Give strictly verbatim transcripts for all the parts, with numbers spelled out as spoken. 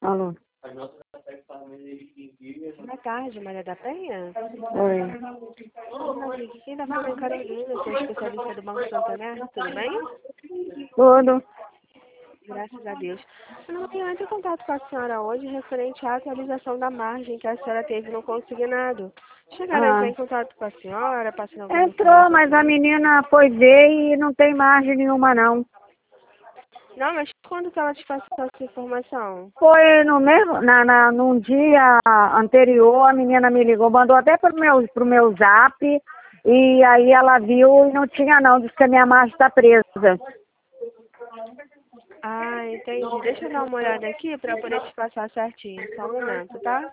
Alô. Boa tarde, Maria da Penha. Oi. Oi, aqui da Fábio Carolina, sou especialista do Banco Santander, tudo bem? Tudo. Graças a Deus. Eu não tenho entre em contato com a senhora hoje referente à atualização da margem que a senhora teve no consignado. Chegaram a entrar Ah. em contato com a senhora, passando alguma Entrou, informação mas a sobre isso? menina foi ver e não tem margem nenhuma, não. Não, mas quando que ela te passou essa informação? Foi no mesmo, na, na, num dia anterior, a menina me ligou, mandou até pro meu, pro meu zap, e aí ela viu e não tinha não, disse que a minha margem está presa. Ah, entendi. Deixa eu dar uma olhada aqui para poder te passar certinho. Só um momento, tá?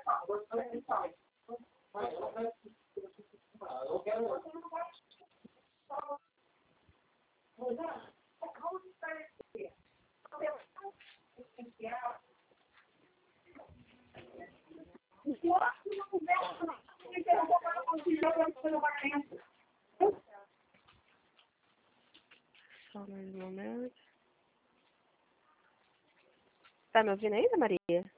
Só mais um momento. Tá me ouvindo ainda, Maria?